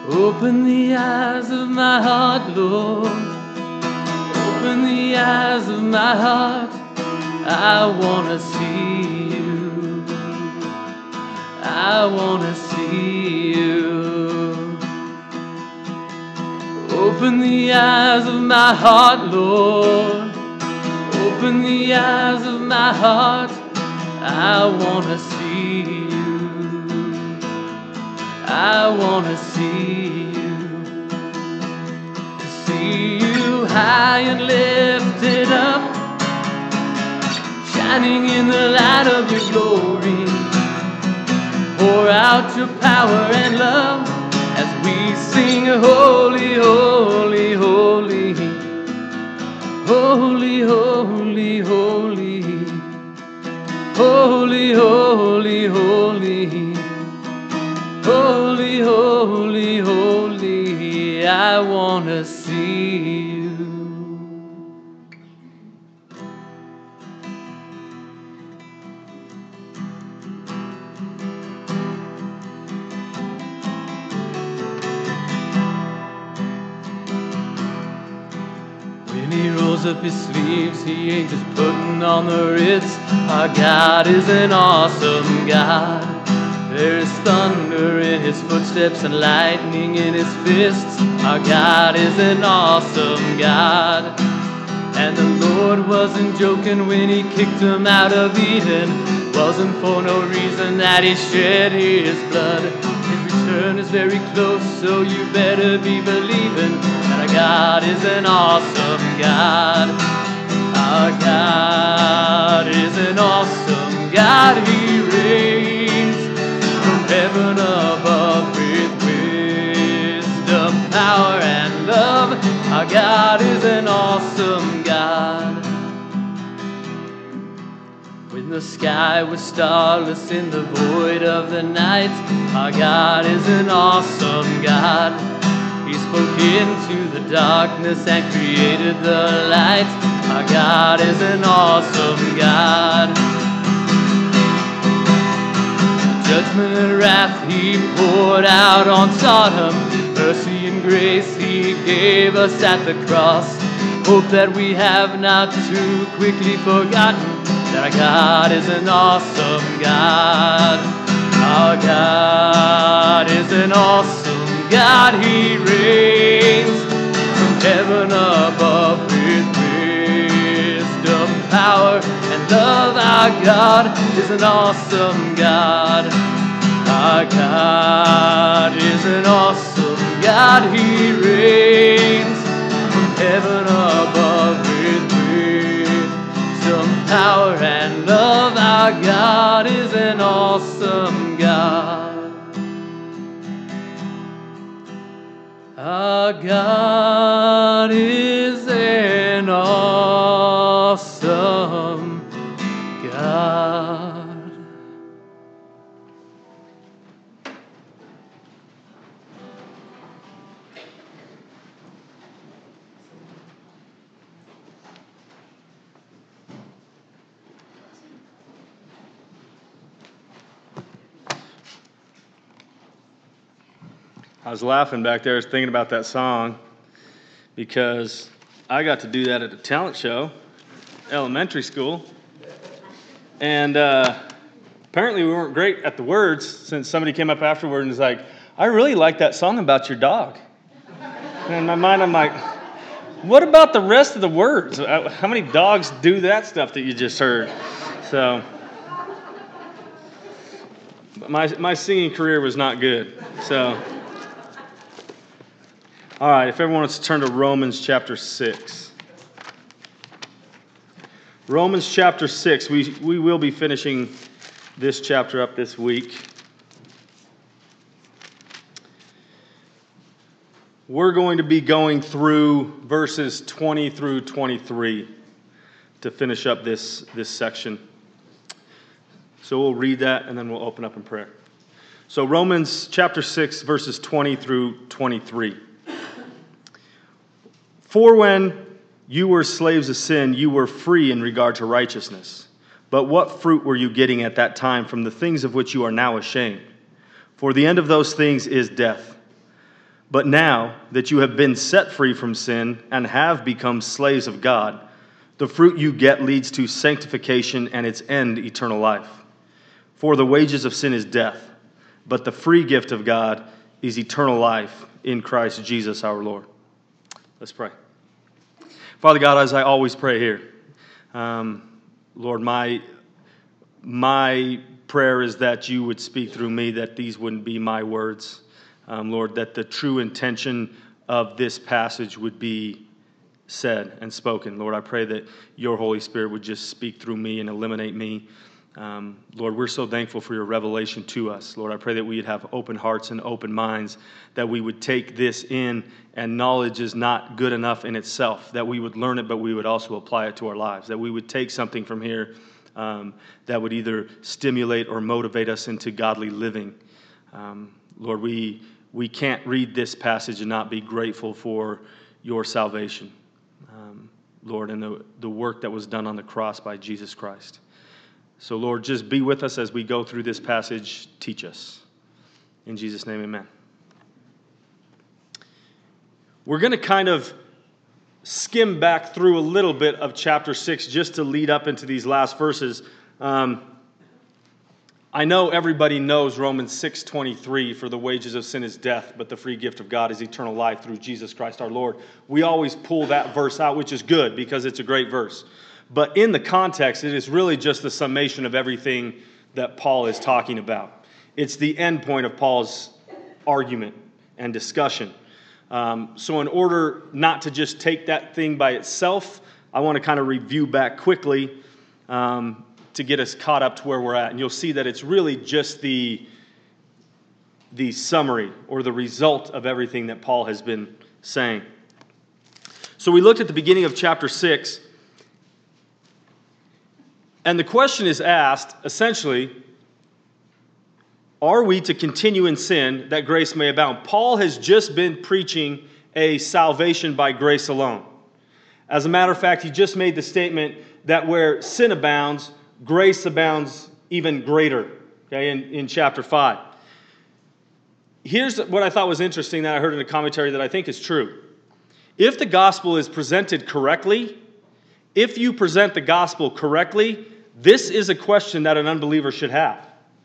Open the eyes of my heart, Lord. Open the eyes of my heart. I want to see you. I want to see you. Open the eyes of my heart, Lord. Open the eyes of my heart. I want to see you. I want to see you. To see you high and lifted up, shining in the light of your glory. Pour out your power and love as we sing, holy, holy, holy, holy, holy, holy, holy, holy, holy, holy, holy, holy. I want to see you. When he rolls up his sleeves, he ain't just putting on the Ritz. Our God is an awesome God. There's thunder in his footsteps and lightning in his fists. Our God is an awesome God. And the Lord wasn't joking when he kicked him out of Eden. Wasn't for no reason that he shed his blood. His return is very close, so you better be believing that our God is an awesome God. Our God is an awesome God. He reigns from heaven above with wisdom, power, and love. Our God is an awesome God. When the sky was starless in the void of the night, our God is an awesome God. He spoke into the darkness and created the light. Our God is an awesome God. Judgment and wrath he poured out on Sodom. Mercy and grace he gave us at the cross. Hope that we have not too quickly forgotten that our God is an awesome God. Our God is an awesome God. He reigns from heaven above with wisdom, power, and love. Our God is an awesome God. Our God is an awesome God. He reigns from heaven above with wisdom, power, and love. Our God is an awesome God. Our God is an awesome God. I was laughing back there, I was thinking about that song because I got to do that at a talent show, elementary school, and apparently we weren't great at the words since somebody came up afterward and was like, I really like that song about your dog. And in my mind I'm like, what about the rest of the words? How many dogs do that stuff that you just heard? So my singing career was not good, so... All right, if everyone wants to turn to Romans chapter 6. Romans chapter 6, we will be finishing this chapter up this week. We're going to be going through verses 20 through 23 to finish up this section. So we'll read that and then we'll open up in prayer. So Romans chapter 6, verses 20 through 23. For when you were slaves of sin, you were free in regard to righteousness. But what fruit were you getting at that time from the things of which you are now ashamed? For the end of those things is death. But now that you have been set free from sin and have become slaves of God, the fruit you get leads to sanctification and its end, eternal life. For the wages of sin is death, but the free gift of God is eternal life in Christ Jesus our Lord. Let's pray. Father God, as I always pray here, Lord, my prayer is that you would speak through me, that these wouldn't be my words. Lord, that the true intention of this passage would be said and spoken. Lord, I pray that your Holy Spirit would just speak through me and eliminate me. Lord, we're so thankful for your revelation to us. Lord, I pray that we would have open hearts and open minds, that we would take this in, and knowledge is not good enough in itself, that we would learn it, but we would also apply it to our lives, that we would take something from here that would either stimulate or motivate us into godly living. Lord, we can't read this passage and not be grateful for your salvation, Lord, and the work that was done on the cross by Jesus Christ. So, Lord, just be with us as we go through this passage. Teach us. In Jesus' name, amen. We're going to kind of skim back through a little bit of chapter 6 just to lead up into these last verses. I know everybody knows Romans 6:23, for the wages of sin is death, but the free gift of God is eternal life through Jesus Christ our Lord. We always pull that verse out, which is good because it's a great verse. But in the context, it is really just the summation of everything that Paul is talking about. It's the end point of Paul's argument and discussion. So in order not to just take that thing by itself, I want to kind of review back quickly to get us caught up to where we're at. And you'll see that it's really just the summary or the result of everything that Paul has been saying. So we looked at the beginning of chapter 6. And the question is asked, essentially, are we to continue in sin that grace may abound? Paul has just been preaching a salvation by grace alone. As a matter of fact, he just made the statement that where sin abounds, grace abounds even greater, okay, in chapter 5. Here's what I thought was interesting that I heard in a commentary that I think is true. If the gospel is presented correctly, if you present the gospel correctly, this is a question that an unbeliever should have.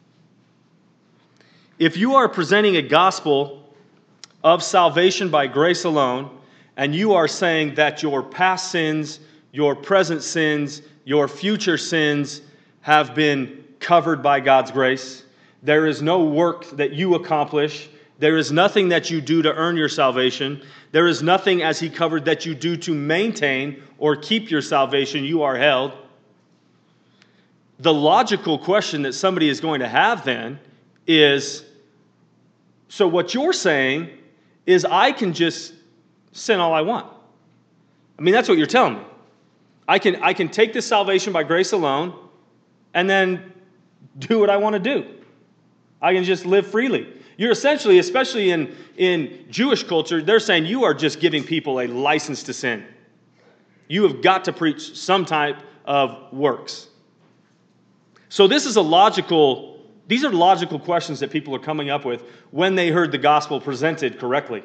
If you are presenting a gospel of salvation by grace alone, and you are saying that your past sins, your present sins, your future sins have been covered by God's grace, there is no work that you accomplish, there is nothing that you do to earn your salvation, there is nothing, as he covered, that you do to maintain or keep your salvation, you are held. The logical question that somebody is going to have then is, so what you're saying is I can just sin all I want. I mean, that's what you're telling me. I can take this salvation by grace alone and then do what I want to do. I can just live freely. You're essentially, especially in Jewish culture, they're saying you are just giving people a license to sin. You have got to preach some type of works. So these are logical questions that people are coming up with when they heard the gospel presented correctly.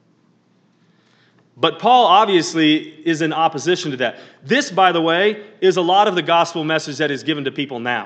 But Paul obviously is in opposition to that. This, by the way, is a lot of the gospel message that is given to people now.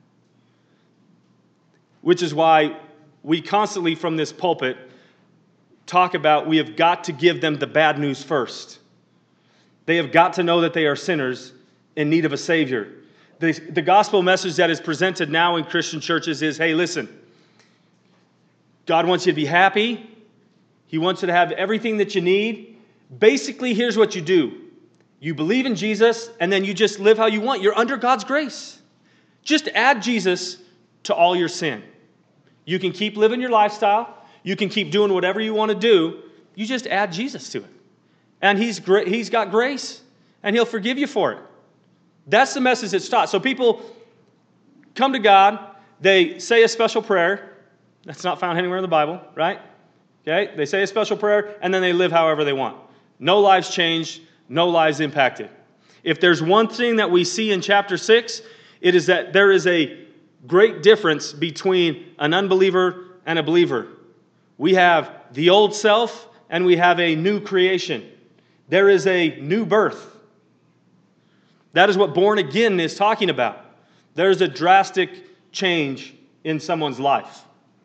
Which is why we constantly from this pulpit talk about we have got to give them the bad news first. They have got to know that they are sinners in need of a Savior. The gospel message that is presented now in Christian churches is, hey, listen, God wants you to be happy. He wants you to have everything that you need. Basically, here's what you do. You believe in Jesus, and then you just live how you want. You're under God's grace. Just add Jesus to all your sin. You can keep living your lifestyle. You can keep doing whatever you want to do. You just add Jesus to it. And He's got grace, and He'll forgive you for it. That's the message that's taught. So people come to God, they say a special prayer. That's not found anywhere in the Bible, right? Okay, they say a special prayer, and then they live however they want. No lives changed, no lives impacted. If there's one thing that we see in chapter 6, it is that there is a great difference between an unbeliever and a believer. We have the old self and we have a new creation. There is a new birth. That is what born again is talking about. There is a drastic change in someone's life.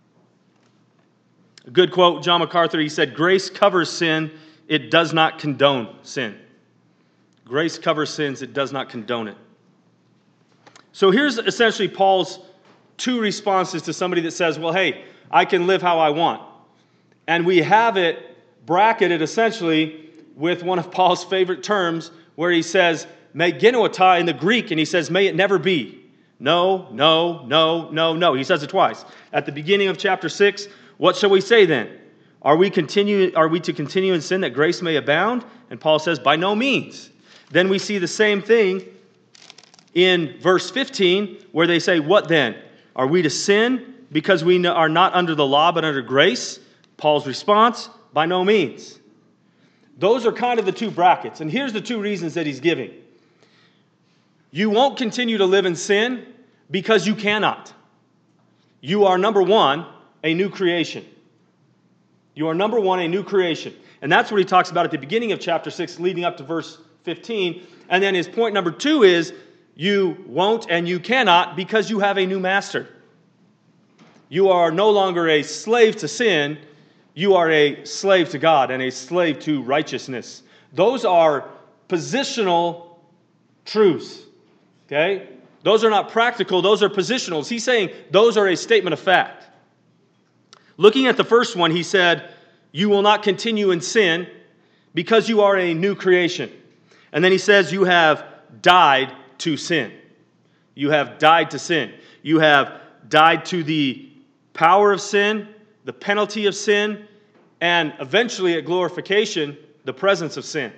A good quote, John MacArthur, he said, "Grace covers sin, it does not condone sin." Grace covers sins, it does not condone it. So here's essentially Paul's two responses to somebody that says, well, hey, I can live how I want. And we have it bracketed essentially with one of Paul's favorite terms where he says, "Me genoita" in the Greek, and he says, "May it never be." No, no, no, no, no. He says it twice. At the beginning of chapter 6, what shall we say then? Are we to continue in sin that grace may abound? And Paul says, by no means. Then we see the same thing in verse 15, where they say, what then? Are we to sin because we are not under the law but under grace? Paul's response, by no means. Those are kind of the two brackets. And here's the two reasons that he's giving. You won't continue to live in sin because you cannot. You are, number one, a new creation. You are, number one, a new creation. And that's what he talks about at the beginning of chapter 6, leading up to verse 15. And then his point number 2 is, you won't and you cannot because you have a new master. You are no longer a slave to sin. You are a slave to God and a slave to righteousness. Those are positional truths. Okay? Those are not practical. Those are positionals. He's saying those are a statement of fact. Looking at the first one, he said, you will not continue in sin because you are a new creation. And then he says you have died to sin. You have died to sin. You have died to the power of sin, the penalty of sin, and eventually at glorification, the presence of sin.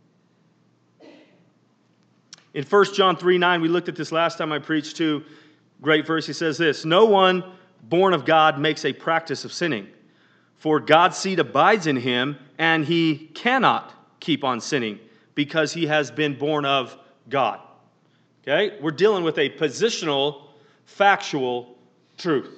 In 1 John 3:9, we looked at this last time I preached too. Great verse. He says this, no one born of God makes a practice of sinning, for God's seed abides in him, and he cannot keep on sinning because he has been born of God. Okay? We're dealing with a positional, factual truth.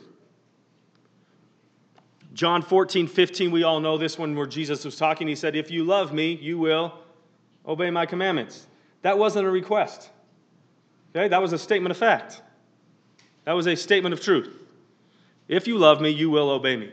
John 14:15, we all know this one where Jesus was talking. He said, if you love me, you will obey my commandments. That wasn't a request. Okay? That was a statement of fact. That was a statement of truth. If you love me, you will obey me.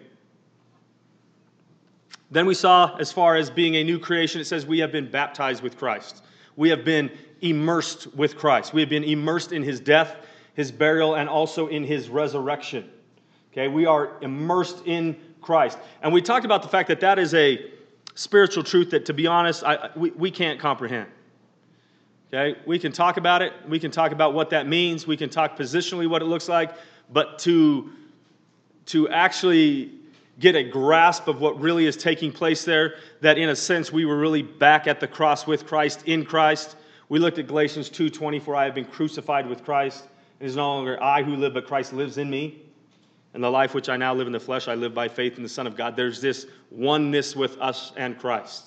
Then we saw, as far as being a new creation, it says we have been baptized with Christ. We have been immersed with Christ. We have been immersed in his death, his burial, and also in his resurrection. Okay? We are immersed in Christ. And we talked about the fact that that is a spiritual truth that, to be honest, we can't comprehend. Okay? We can talk about it. We can talk about what that means. We can talk positionally what it looks like. But to actually get a grasp of what really is taking place there, that in a sense we were really back at the cross with Christ, in Christ. We looked at Galatians 2:20, for I have been crucified with Christ. It is no longer I who live, but Christ lives in me. And the life which I now live in the flesh, I live by faith in the Son of God. There's this oneness with us and Christ.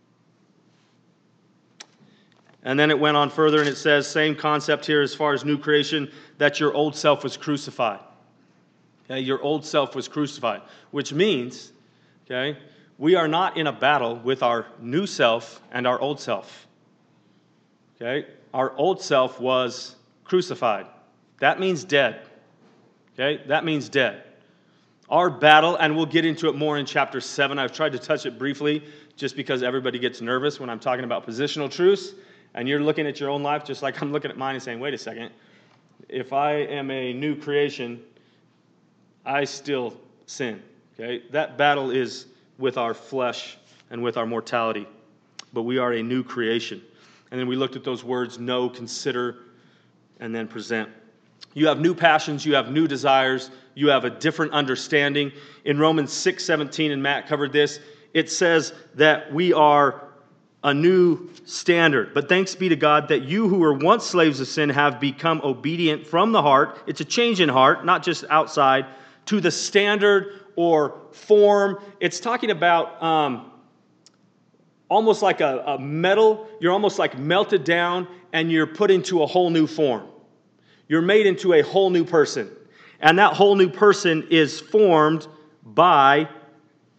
And then it went on further, and it says, same concept here as far as new creation, that your old self was crucified. Okay, your old self was crucified, which means, okay, we are not in a battle with our new self and our old self. Okay, our old self was crucified. That means dead. Okay, that means dead. Our battle, and we'll get into it more in chapter 7. I've tried to touch it briefly just because everybody gets nervous when I'm talking about positional truths. And you're looking at your own life just like I'm looking at mine and saying, wait a second, if I am a new creation, I still sin. Okay? That battle is with our flesh and with our mortality. But we are a new creation. And then we looked at those words, know, consider, and then present. You have new passions, you have new desires, you have a different understanding. In Romans 6:17, and Matt covered this, it says that we are a new standard. But thanks be to God that you who were once slaves of sin have become obedient from the heart. It's a change in heart, not just outside, to the standard or form. It's talking about almost like a metal. You're almost like melted down and you're put into a whole new form. You're made into a whole new person. And that whole new person is formed by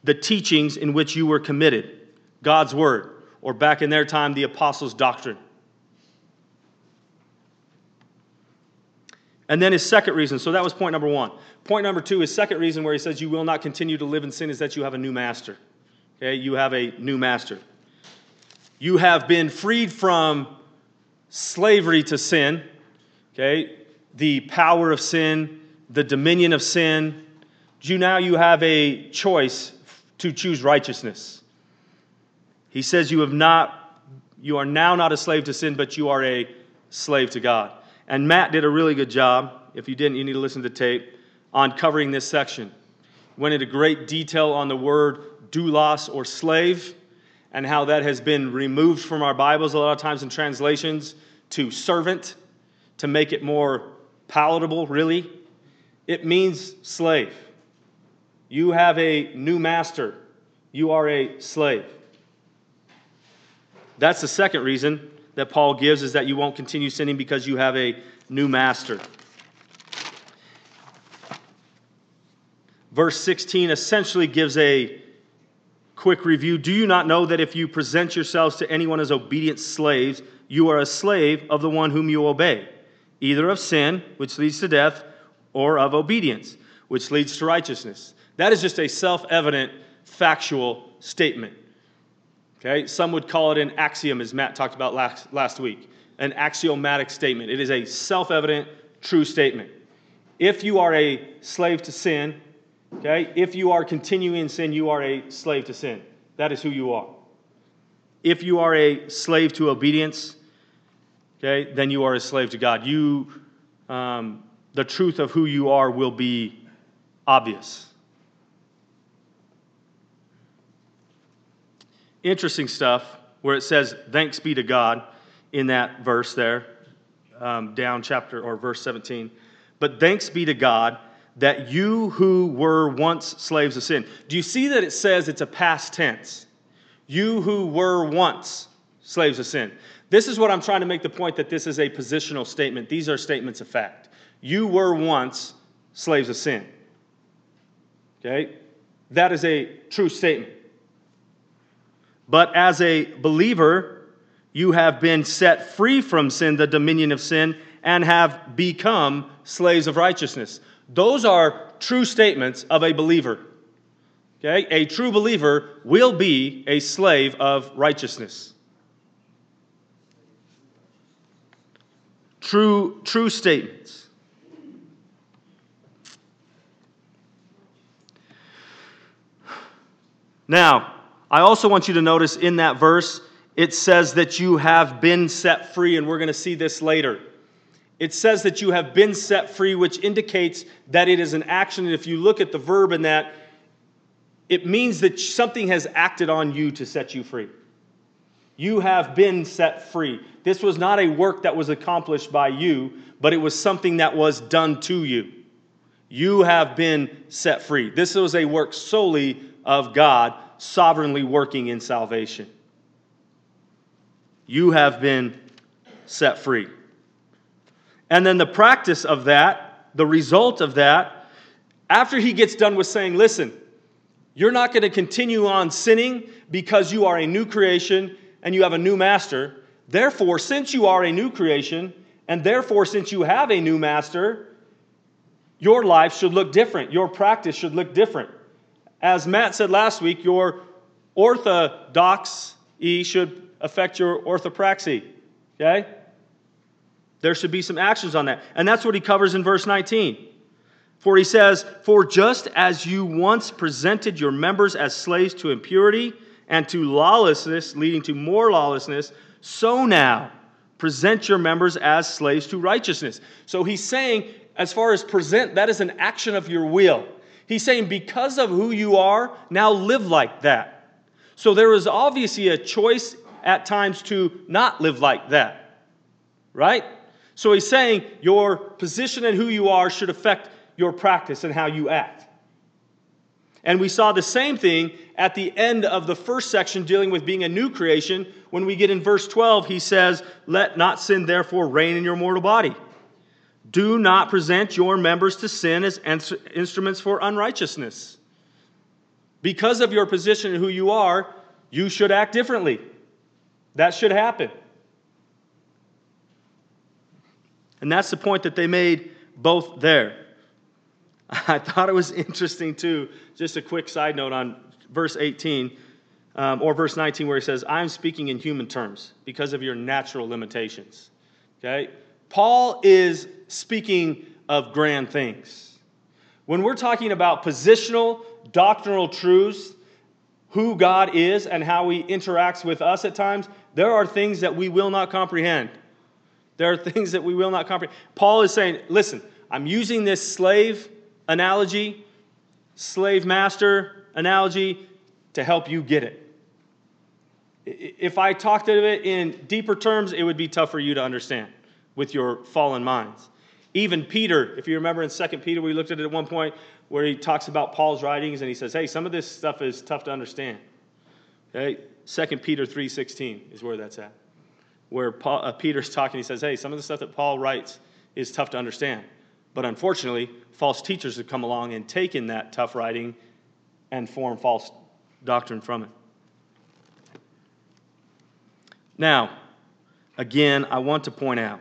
the teachings in which you were committed, God's word, or back in their time, the apostles' doctrine. And then his second reason, so that was point number one. Point number two, his second reason where he says you will not continue to live in sin is that you have a new master. Okay, you have a new master. You have been freed from slavery to sin, okay, the power of sin, the dominion of sin. Now you have a choice to choose righteousness. He says you are now not a slave to sin, but you are a slave to God. And Matt did a really good job. If you didn't, you need to listen to the tape on covering this section. Went into great detail on the word doulos or slave and how that has been removed from our Bibles a lot of times in translations to servant to make it more palatable, really. It means slave. You have a new master. You are a slave. That's the second reason that Paul gives, is that you won't continue sinning because you have a new master. Verse 16 essentially gives a quick review. Do you not know that if you present yourselves to anyone as obedient slaves, you are a slave of the one whom you obey, either of sin, which leads to death, or of obedience, which leads to righteousness? That is just a self-evident, factual statement. Okay? Some would call it an axiom, as Matt talked about last week. An axiomatic statement. It is a self-evident, true statement. If you are a slave to sin, okay, if you are continuing in sin, you are a slave to sin. That is who you are. If you are a slave to obedience, okay, then you are a slave to God. The truth of who you are will be obvious. Interesting stuff where it says, thanks be to God, in that verse there, down chapter or verse 17. But thanks be to God that you who were once slaves of sin. Do you see that it says it's a past tense? You who were once slaves of sin. This is what I'm trying to make the point, that this is a positional statement. These are statements of fact. You were once slaves of sin. Okay? That is a true statement. But as a believer, you have been set free from sin, the dominion of sin, and have become slaves of righteousness. Those are true statements of a believer. Okay? A true believer will be a slave of righteousness. True statements. Now, I also want you to notice in that verse, it says that you have been set free, and we're going to see this later. It says that you have been set free, which indicates that it is an action. And if you look at the verb in that, it means that something has acted on you to set you free. You have been set free. This was not a work that was accomplished by you, but it was something that was done to you. You have been set free. This was a work solely of God, sovereignly working in salvation. You have been set free. And then the practice of that, the result of that, after he gets done with saying, listen, you're not going to continue on sinning because you are a new creation and you have a new master. Therefore, since you are a new creation, and therefore, since you have a new master, your life should look different. Your practice should look different. As Matt said last week, your orthodoxy should affect your orthopraxy. Okay? There should be some actions on that. And that's what he covers in verse 19. For he says, for just as you once presented your members as slaves to impurity and to lawlessness, leading to more lawlessness, so now present your members as slaves to righteousness. So he's saying, as far as present, that is an action of your will. He's saying, because of who you are, now live like that. So there is obviously a choice at times to not live like that. Right? So he's saying your position and who you are should affect your practice and how you act. And we saw the same thing at the end of the first section dealing with being a new creation. When we get in verse 12, he says, let not sin therefore reign in your mortal body. Do not present your members to sin as instruments for unrighteousness, Because of your position and who you are, you should act differently. That should happen. And that's the point that they made both there. I thought it was interesting too, just a quick side note on verse 18 or verse 19 where he says, I'm speaking in human terms because of your natural limitations. Okay? Paul is speaking of grand things. When we're talking about positional, doctrinal truths, who God is and how He interacts with us at times, there are things that we will not comprehend. There are things that we will not comprehend. Paul is saying, listen, I'm using this slave analogy, slave master analogy to help you get it. If I talked of it in deeper terms, it would be tough for you to understand with your fallen minds. Even Peter, if you remember in 2 Peter, we looked at it at one point where he talks about Paul's writings and he says, hey, some of this stuff is tough to understand. Okay? 2 Peter 3:16 is where that's at. Where Peter's talking, he says, hey, some of the stuff that Paul writes is tough to understand. But unfortunately, false teachers have come along and taken that tough writing and formed false doctrine from it. Now, again, I want to point out,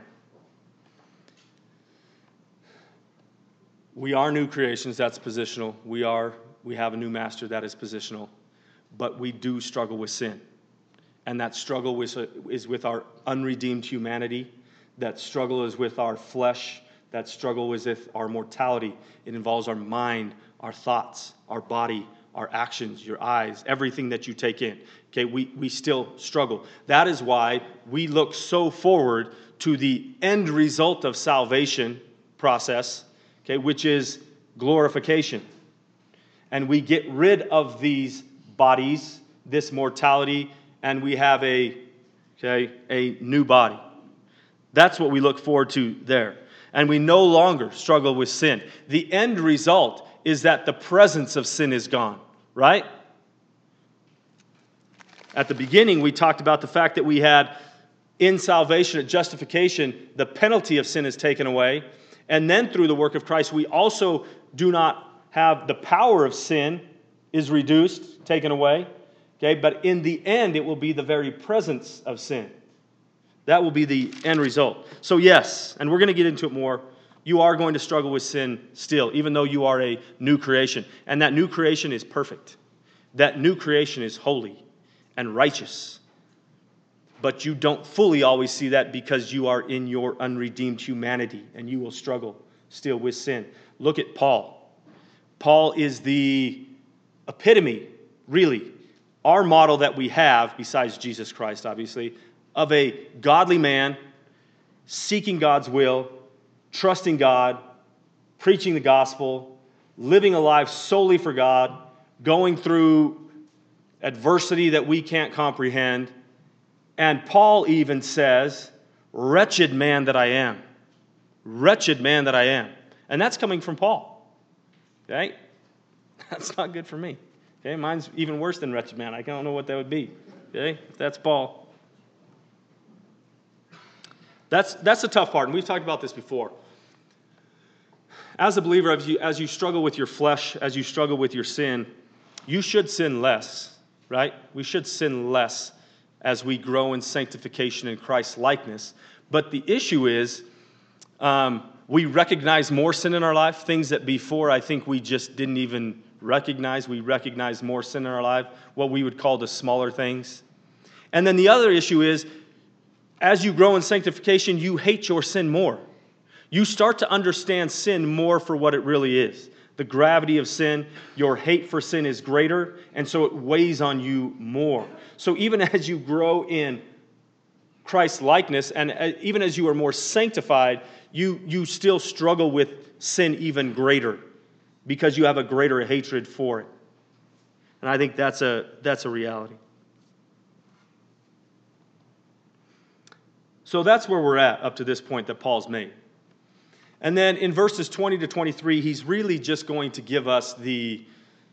we are new creations, that's positional. We have a new master, that is positional. But we do struggle with sin. And that struggle is with our unredeemed humanity. That struggle is with our flesh. That struggle is with our mortality. It involves our mind, our thoughts, our body, our actions, your eyes, everything that you take in. Okay, we still struggle. That is why we look so forward to the end result of salvation process, okay, which is glorification. And we get rid of these bodies, this mortality, and we have a new body. That's what we look forward to there. And we no longer struggle with sin. The end result is that the presence of sin is gone, right? At the beginning, we talked about the fact that we had in salvation, at justification, the penalty of sin is taken away. And then through the work of Christ, we also do not have the power of sin is reduced, taken away. Okay, but in the end, it will be the very presence of sin. That will be the end result. So yes, and we're going to get into it more, you are going to struggle with sin still, even though you are a new creation. And that new creation is perfect. That new creation is holy and righteous. But you don't fully always see that because you are in your unredeemed humanity, and you will struggle still with sin. Look at Paul. Paul is the epitome, really, our model that we have, besides Jesus Christ, obviously, of a godly man seeking God's will, trusting God, preaching the gospel, living a life solely for God, going through adversity that we can't comprehend. And Paul even says, wretched man that I am. Wretched man that I am. And that's coming from Paul. Okay? That's not good for me. Okay, mine's even worse than wretched man. I don't know what that would be. Okay, if that's Paul. That's the tough part, and we've talked about this before. As a believer, as you struggle with your flesh, as you struggle with your sin, you should sin less, right? We should sin less as we grow in sanctification in Christ's likeness. But the issue is, we recognize more sin in our life, things that before I think we just didn't even recognize. We recognize more sin in our life, what we would call the smaller things. And then the other issue is, as you grow in sanctification, you hate your sin more. You start to understand sin more for what it really is. The gravity of sin, your hate for sin is greater, and so it weighs on you more. So even as you grow in Christ's likeness, and even as you are more sanctified, you still struggle with sin even greater because you have a greater hatred for it. And I think that's a reality. So that's where we're at up to this point that Paul's made. And then in verses 20 to 23, he's really just going to give us the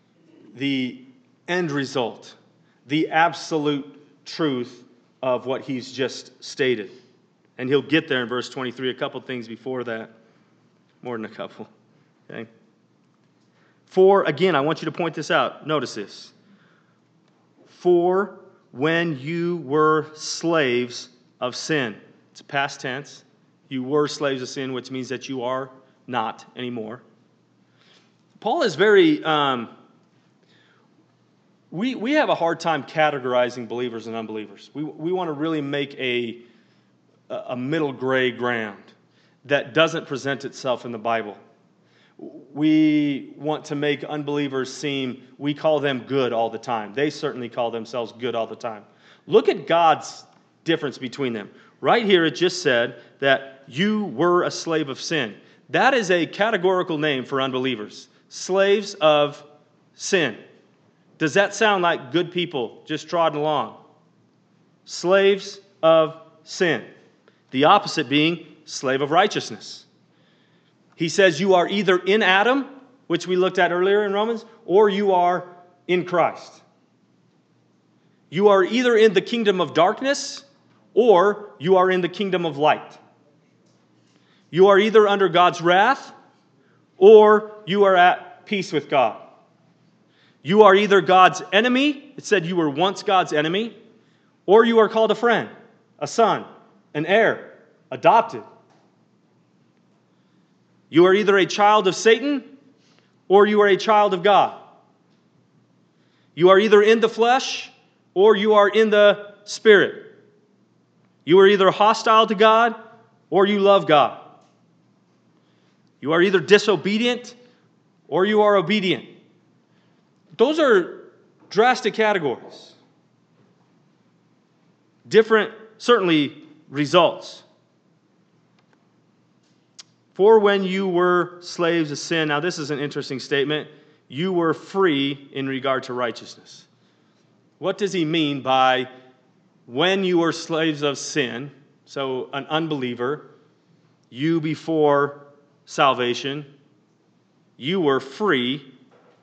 end result, the absolute truth of what he's just stated. And he'll get there in verse 23, a couple things before that. More than a couple. Okay? For, again, I want you to point this out. Notice this. For when you were slaves of sin. It's past tense. You were slaves of sin, which means that you are not anymore. Paul is very... We have a hard time categorizing believers and unbelievers. We want to really make a middle gray ground that doesn't present itself in the Bible. We want to make unbelievers seem, we call them good all the time. They certainly call themselves good all the time. Look at God's difference between them. Right here it just said that you were a slave of sin. That is a categorical name for unbelievers. Slaves of sin. Does that sound like good people just trotting along? Slaves of sin. The opposite being slave of righteousness. He says you are either in Adam, which we looked at earlier in Romans, or you are in Christ. You are either in the kingdom of darkness, or you are in the kingdom of light. You are either under God's wrath, or you are at peace with God. You are either God's enemy, it said you were once God's enemy, or you are called a friend, a son, an heir, adopted. You are either a child of Satan or you are a child of God. You are either in the flesh or you are in the spirit. You are either hostile to God or you love God. You are either disobedient or you are obedient. Those are drastic categories. Different, certainly, results. For when you were slaves of sin, now this is an interesting statement, you were free in regard to righteousness. What does he mean by when you were slaves of sin? So an unbeliever, you before salvation, you were free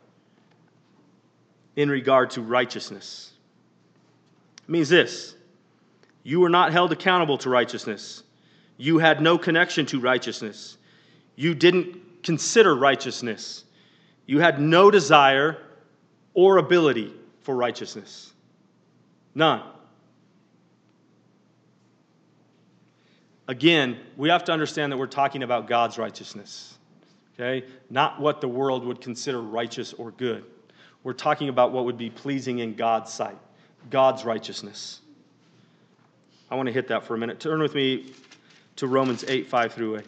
in regard to righteousness. It means this, you were not held accountable to righteousness. You had no connection to righteousness. You didn't consider righteousness. You had no desire or ability for righteousness. None. Again, we have to understand that we're talking about God's righteousness. Okay? Not what the world would consider righteous or good. We're talking about what would be pleasing in God's sight. God's righteousness. I want to hit that for a minute. Turn with me to Romans 8, 5 through 8.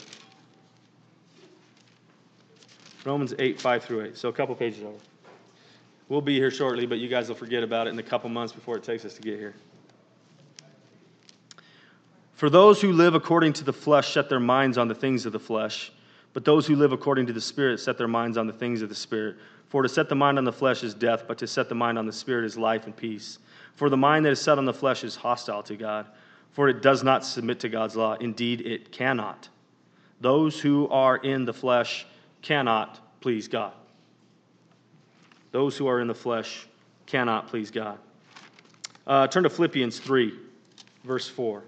Romans 8, 5 through 8. So a couple pages over. We'll be here shortly, but you guys will forget about it in a couple months before it takes us to get here. For those who live according to the flesh set their minds on the things of the flesh, but those who live according to the Spirit set their minds on the things of the Spirit. For to set the mind on the flesh is death, but to set the mind on the Spirit is life and peace. For the mind that is set on the flesh is hostile to God, for it does not submit to God's law. Indeed, it cannot. Those who are in the flesh cannot please God. Those who are in the flesh cannot please God. Turn to Philippians 3, verse 4.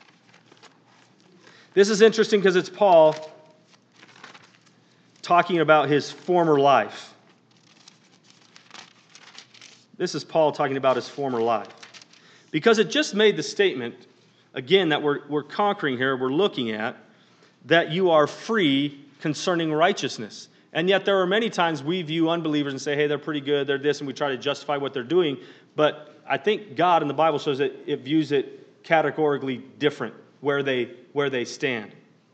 This is interesting because it's Paul talking about his former life. This is Paul talking about his former life. Because it just made the statement, again, that we're conquering here, we're looking at, that you are free concerning righteousness. And yet there are many times we view unbelievers and say, hey, they're pretty good, they're this, and we try to justify what they're doing. But I think God in the Bible shows that it views it categorically different where they stand.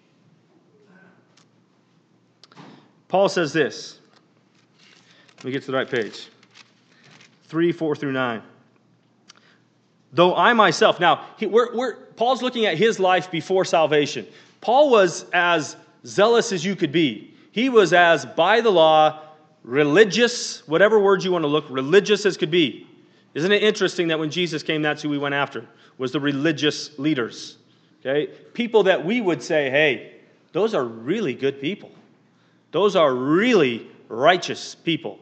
Paul says this. Let me get to the right page. 3, 4 through 9. Though I myself, now, Paul's looking at his life before salvation. Paul was as zealous as you could be. He was as, by the law, religious, whatever word you want to look, religious as could be. Isn't it interesting that when Jesus came, that's who we went after, was the religious leaders. Okay? People that we would say, hey, those are really good people. Those are really righteous people.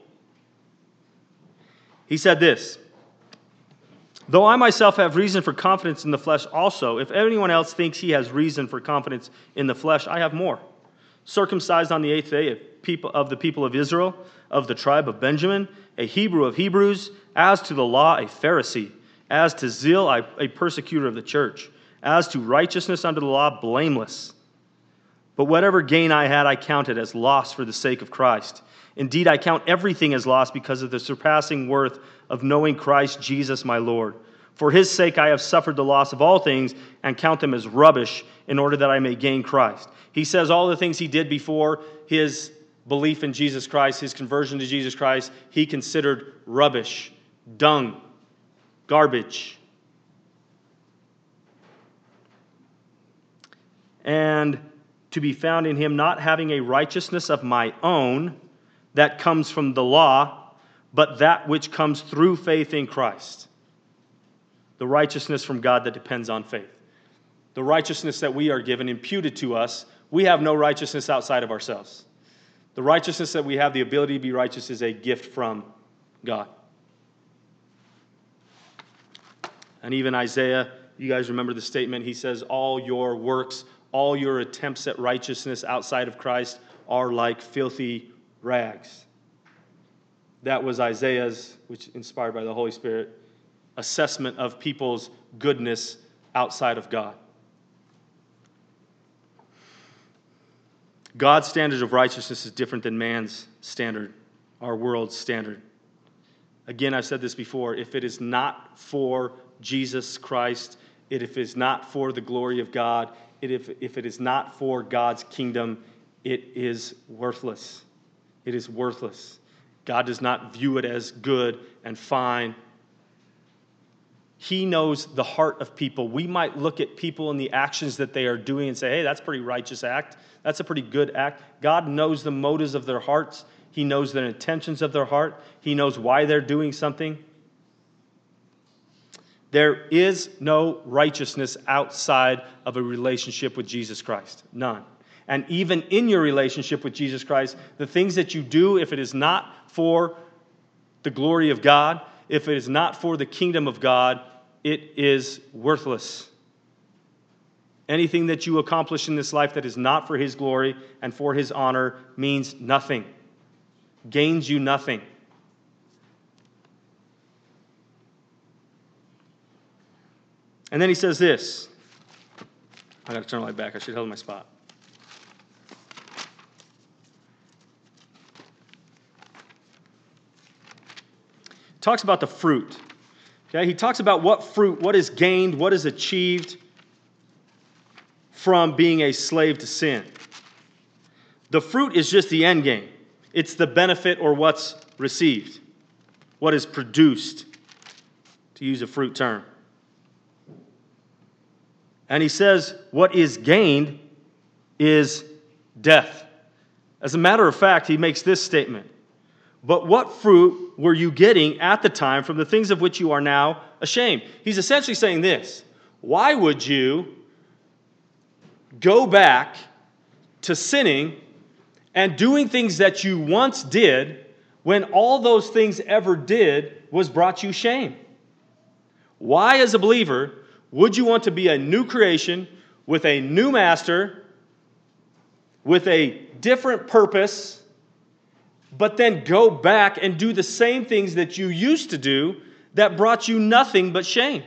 He said this, though I myself have reason for confidence in the flesh also, if anyone else thinks he has reason for confidence in the flesh, I have more. circumcised on the 8th day, of the people of Israel, of the tribe of Benjamin, a Hebrew of Hebrews, as to the law, a Pharisee, as to zeal, a persecutor of the church, as to righteousness under the law, blameless. But whatever gain I had, I counted as loss for the sake of Christ. Indeed, I count everything as loss because of the surpassing worth of knowing Christ Jesus my Lord. For his sake I have suffered the loss of all things and count them as rubbish in order that I may gain Christ. He says all the things he did before his belief in Jesus Christ, his conversion to Jesus Christ, he considered rubbish, dung, garbage. And to be found in him, not having a righteousness of my own that comes from the law, but that which comes through faith in Christ. The righteousness from God that depends on faith. The righteousness that we are given, imputed to us, we have no righteousness outside of ourselves. The righteousness that we have, the ability to be righteous, is a gift from God. And even Isaiah, you guys remember the statement, he says, all your works, all your attempts at righteousness outside of Christ are like filthy rags. That was Isaiah's, which inspired by the Holy Spirit, assessment of people's goodness outside of God. God's standard of righteousness is different than man's standard, our world's standard. Again, I've said this before, if it is not for Jesus Christ, if it is not for the glory of God, if it is not for God's kingdom, it is worthless. It is worthless. God does not view it as good and fine. He knows the heart of people. We might look at people and the actions that they are doing and say, hey, that's a pretty righteous act. That's a pretty good act. God knows the motives of their hearts. He knows the intentions of their heart. He knows why they're doing something. There is no righteousness outside of a relationship with Jesus Christ. None. And even in your relationship with Jesus Christ, the things that you do, if it is not for the glory of God, if it is not for the kingdom of God, it is worthless. Anything that you accomplish in this life that is not for his glory and for his honor means nothing, gains you nothing. And then he says this. I got to turn my back. I should have held my spot. Talks about the fruit. Okay, he talks about what fruit, what is gained, what is achieved from being a slave to sin. The fruit is just the end game. It's the benefit or what's received, what is produced, to use a fruit term. And he says what is gained is death. As a matter of fact, he makes this statement. But what fruit were you getting at the time from the things of which you are now ashamed? He's essentially saying this. Why would you go back to sinning and doing things that you once did when all those things ever did was brought you shame? Why, as a believer, would you want to be a new creation with a new master, with a different purpose, but then go back and do the same things that you used to do that brought you nothing but shame?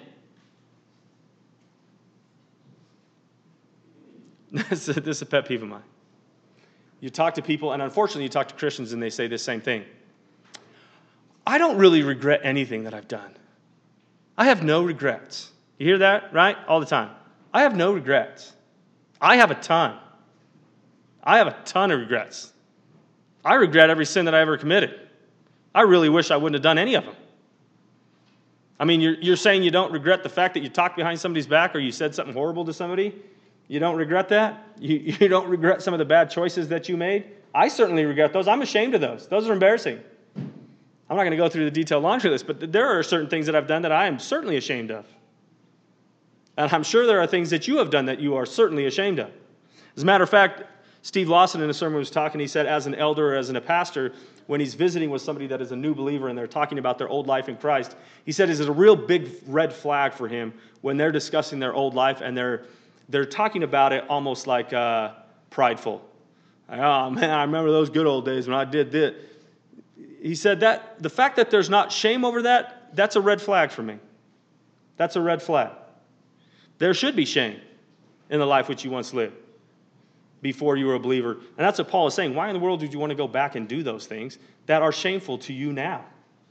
This is a pet peeve of mine. You talk to people, and unfortunately you talk to Christians and they say this same thing. I don't really regret anything that I've done. I have no regrets. You hear that, right? All the time. I have no regrets. I have a ton. I have a ton of regrets. I regret every sin that I ever committed. I really wish I wouldn't have done any of them. I mean, you're saying you don't regret the fact that you talked behind somebody's back or you said something horrible to somebody? You don't regret that? You don't regret some of the bad choices that you made? I certainly regret those. I'm ashamed of those. Those are embarrassing. I'm not going to go through the detailed laundry list, but there are certain things that I've done that I am certainly ashamed of. And I'm sure there are things that you have done that you are certainly ashamed of. As a matter of fact, Steve Lawson in a sermon was talking, he said as an elder or as a pastor, when he's visiting with somebody that is a new believer and they're talking about their old life in Christ, he said it's a real big red flag for him when they're discussing their old life and they're talking about it almost like prideful. Oh, man, I remember those good old days when I did this. He said that the fact that there's not shame over that, that's a red flag for me. That's a red flag. There should be shame in the life which you once lived before you were a believer. And that's what Paul is saying. Why in the world would you want to go back and do those things that are shameful to you now?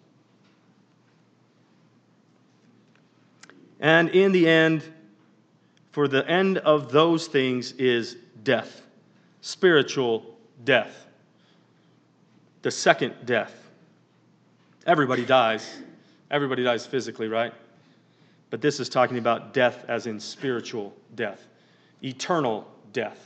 And in the end, for the end of those things is death, spiritual death, the second death. Everybody dies. Everybody dies physically, right? But this is talking about death as in spiritual death, eternal death.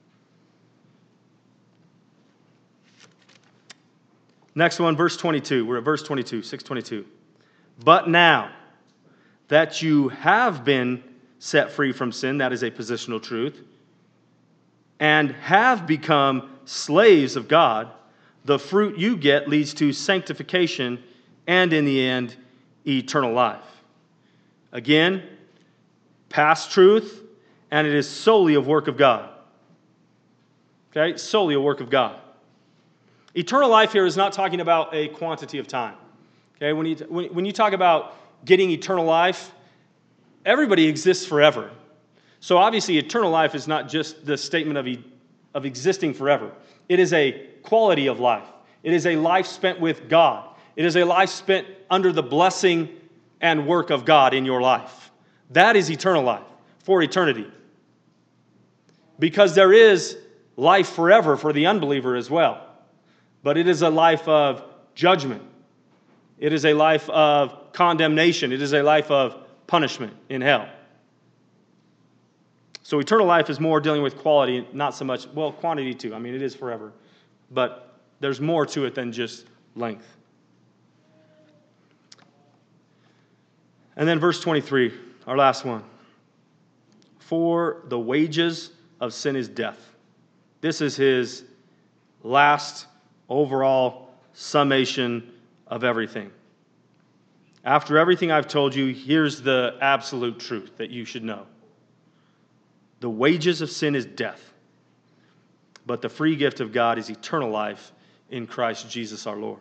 Next one, verse 22. We're at verse 22, 622. But now that you have been set free from sin, that is a positional truth, and have become slaves of God, the fruit you get leads to sanctification and, in the end, eternal life. Again, past truth, and it is solely a work of God. Okay? Solely a work of God. Eternal life here is not talking about a quantity of time. Okay? When you talk about getting eternal life, everybody exists forever. So obviously, eternal life is not just the statement of existing forever. It is a quality of life. It is a life spent with God. It is a life spent under the blessing and work of God in your life. That is eternal life for eternity. Because there is life forever for the unbeliever as well. But it is a life of judgment. It is a life of condemnation. It is a life of punishment in hell. So eternal life is more dealing with quality, not so much, well, quantity too. I mean, it is forever. But there's more to it than just length. And then verse 23, our last one. For the wages of sin is death. This is his last overall summation of everything. After everything I've told you, here's the absolute truth that you should know. The wages of sin is death, but the free gift of God is eternal life in Christ Jesus our Lord.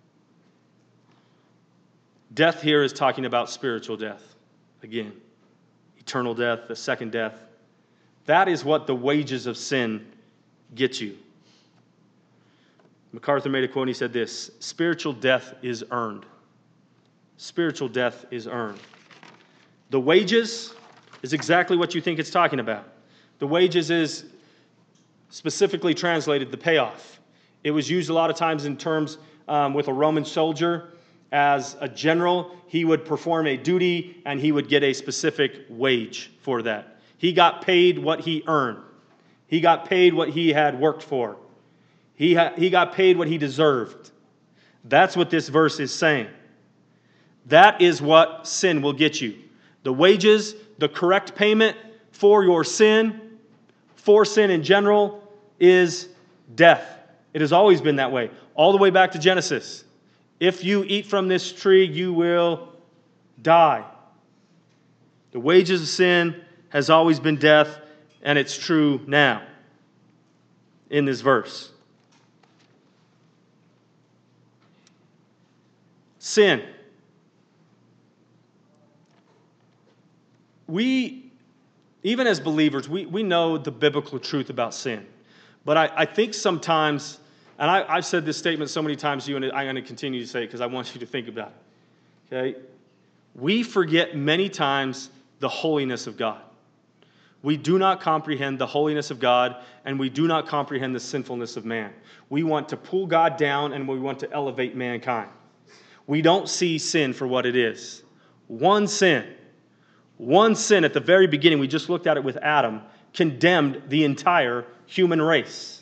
Death here is talking about spiritual death. Again, eternal death, the second death. That is what the wages of sin get you. MacArthur made a quote and he said this: spiritual death is earned. Spiritual death is earned. The wages is exactly what you think it's talking about. The wages is specifically translated the payoff. It was used a lot of times in terms with a Roman soldier. As a general, he would perform a duty and he would get a specific wage for that. He got paid what he earned. He got paid what he had worked for. He got paid what he deserved. That's what this verse is saying. That is what sin will get you. The wages, the correct payment for your sin, for sin in general, is death. It has always been that way, all the way back to Genesis. If you eat from this tree, you will die. The wages of sin has always been death, and it's true now in this verse. Sin. We, even as believers, we know the biblical truth about sin. But I think sometimes, and I've said this statement so many times to you, and I'm going to continue to say it because I want you to think about it. Okay? We forget many times the holiness of God. We do not comprehend the holiness of God, and we do not comprehend the sinfulness of man. We want to pull God down, and we want to elevate mankind. We don't see sin for what it is. One sin at the very beginning, we just looked at it with Adam, condemned the entire human race.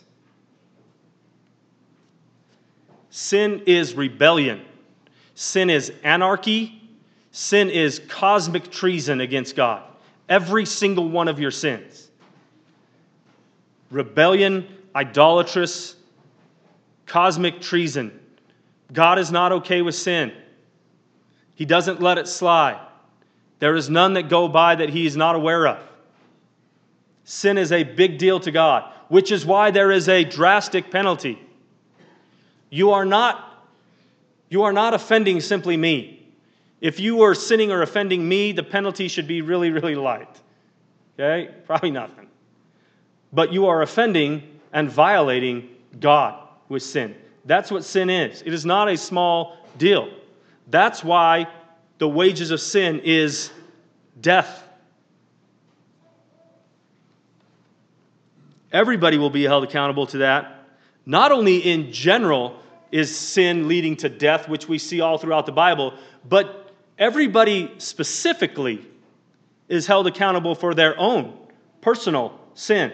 Sin is rebellion. Sin is anarchy. Sin is cosmic treason against God. Every single one of your sins. Rebellion, idolatrous, cosmic treason. God is not okay with sin. He doesn't let it slide. There is none that go by that he is not aware of. Sin is a big deal to God. which is why there is a drastic penalty. You are not offending simply me. If you are sinning or offending me, the penalty should be really, really light. Okay? Probably nothing. But you are offending and violating God with sin. That's what sin is. It is not a small deal. That's why the wages of sin is death. Everybody will be held accountable to that. Not only in general is sin leading to death, which we see all throughout the Bible, but everybody specifically is held accountable for their own personal sin.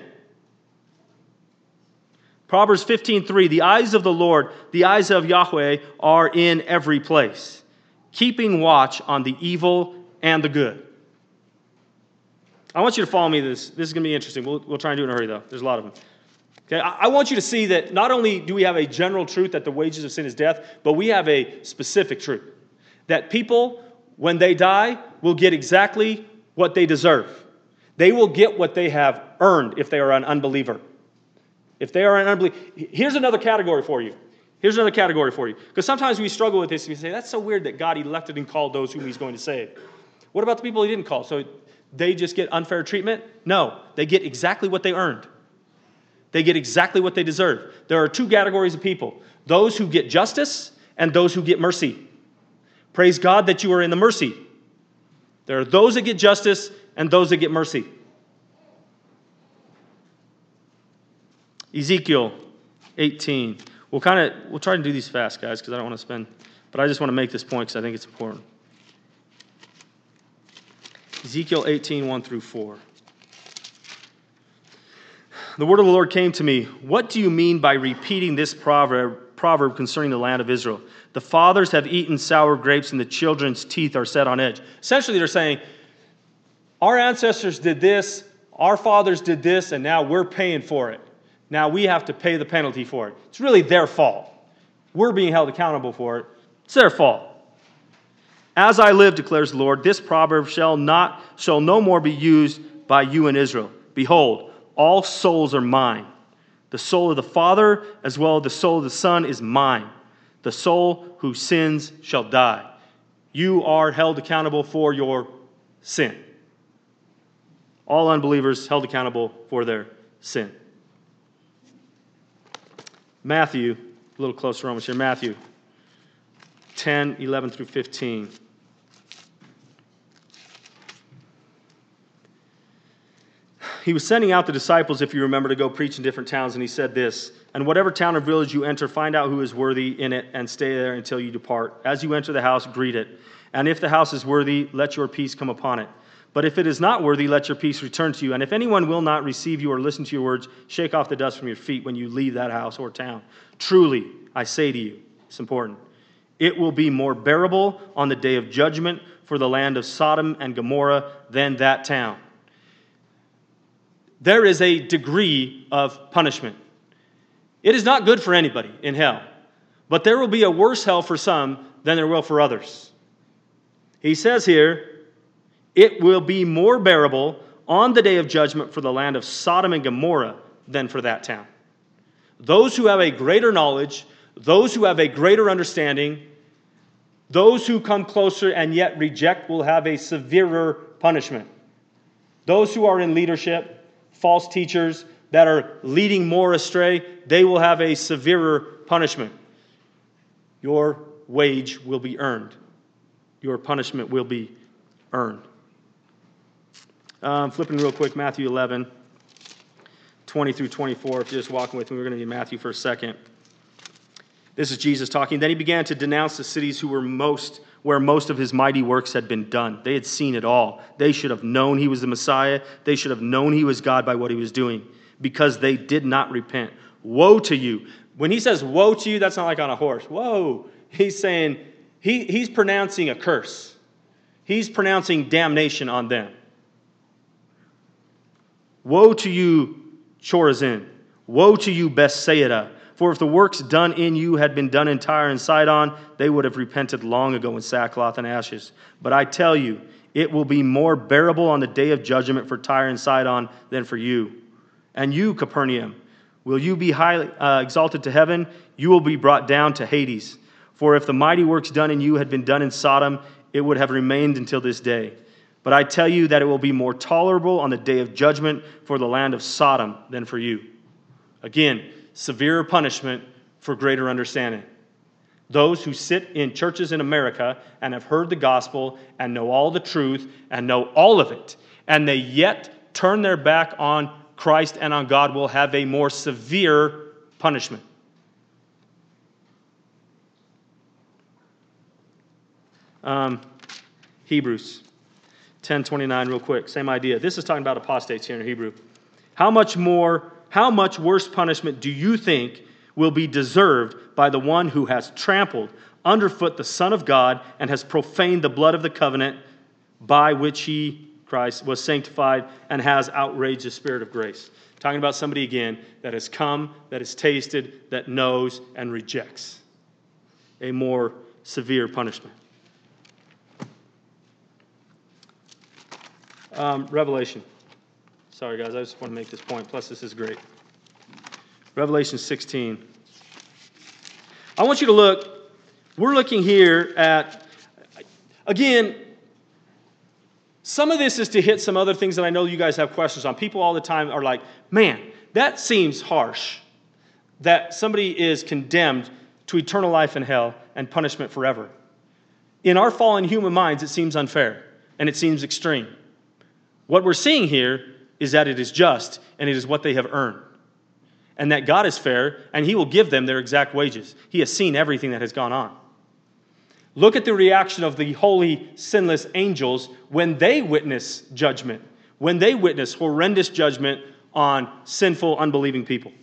Proverbs 15:3, the eyes of the Lord, the eyes of Yahweh are in every place, keeping watch on the evil and the good. I want you to follow me this. This is going to be interesting. We'll try and do it in a hurry, though. There's a lot of them. Okay, I want you to see that not only do we have a general truth that the wages of sin is death, but we have a specific truth. That people, when they die, will get exactly what they deserve. They will get what they have earned if they are an unbeliever. If they are an unbeliever. Here's another category for you. Because sometimes we struggle with this. We say, that's so weird that God elected and called those whom he's going to save. What about the people he didn't call? So they just get unfair treatment? No, they get exactly what they earned. They get exactly what they deserve. There are two categories of people. Those who get justice and those who get mercy. Praise God that you are in the mercy. There are those that get justice and those that get mercy. Ezekiel 18. We'll try to do these fast, guys, because I don't want to spend, but I just want to make this point because I think it's important. Ezekiel 18, 1 through 4. The word of the Lord came to me. What do you mean by repeating this proverb concerning the land of Israel? The fathers have eaten sour grapes and the children's teeth are set on edge. Essentially, they're saying, our ancestors did this, our fathers did this, and now we're paying for it. Now we have to pay the penalty for it. It's really their fault. We're being held accountable for it. It's their fault. As I live, declares the Lord, this proverb shall no more be used by you in Israel. Behold, all souls are mine. The soul of the Father as well as the soul of the Son is mine. The soul who sins shall die. You are held accountable for your sin. All unbelievers held accountable for their sin. Matthew, a little closer almost here, Matthew 10, 11 through 15. He was sending out the disciples, if you remember, to go preach in different towns, and he said this, and whatever town or village you enter, find out who is worthy in it, and stay there until you depart. As you enter the house, greet it. And if the house is worthy, let your peace come upon it. But if it is not worthy, let your peace return to you. And if anyone will not receive you or listen to your words, shake off the dust from your feet when you leave that house or town. Truly, I say to you, it's important, it will be more bearable on the day of judgment for the land of Sodom and Gomorrah than that town. There is a degree of punishment. It is not good for anybody in hell, but there will be a worse hell for some than there will for others. He says here, it will be more bearable on the day of judgment for the land of Sodom and Gomorrah than for that town. Those who have a greater knowledge, those who have a greater understanding, those who come closer and yet reject will have a severer punishment. Those who are in leadership, false teachers that are leading more astray, they will have a severer punishment. Your wage will be earned. Your punishment will be earned. Flipping real quick, Matthew 11, 20 through 24. If you're just walking with me, we're going to be in Matthew for a second. This is Jesus talking. Then he began to denounce the cities where most of his mighty works had been done. They had seen it all. They should have known he was the Messiah. They should have known he was God by what he was doing, because they did not repent. Woe to you. When he says woe to you, that's not like on a horse. Whoa. He's saying, he's pronouncing a curse. He's pronouncing damnation on them. Woe to you, Chorazin. Woe to you, Bethsaida. For if the works done in you had been done in Tyre and Sidon, they would have repented long ago in sackcloth and ashes. But I tell you, it will be more bearable on the day of judgment for Tyre and Sidon than for you. And you, Capernaum, Will you be highly exalted to heaven? You will be brought down to Hades. For if the mighty works done in you had been done in Sodom, it would have remained until this day. But I tell you that it will be more tolerable on the day of judgment for the land of Sodom than for you." Again, severer punishment for greater understanding. Those who sit in churches in America and have heard the gospel and know all the truth and know all of it, and they yet turn their back on Christ and on God, will have a more severe punishment. Hebrews 10:29, real quick. Same idea. This is talking about apostates here in Hebrew. How much worse punishment do you think will be deserved by the one who has trampled underfoot the Son of God and has profaned the blood of the covenant by which he, Christ, was sanctified and has outraged the Spirit of grace? Talking about somebody, again, that has come, that has tasted, that knows, and rejects a more severe punishment. Revelation. Sorry, guys, I just want to make this point. Plus, this is great. Revelation 16. I want you to look. We're looking here at, again, some of this is to hit some other things that I know you guys have questions on. People all the time are like, man, that seems harsh, that somebody is condemned to eternal life in hell and punishment forever. In our fallen human minds, it seems unfair and it seems extreme. What we're seeing here is that it is just and it is what they have earned. And that God is fair and He will give them their exact wages. He has seen everything that has gone on. Look at the reaction of the holy, sinless angels when they witness judgment, when they witness horrendous judgment on sinful, unbelieving people.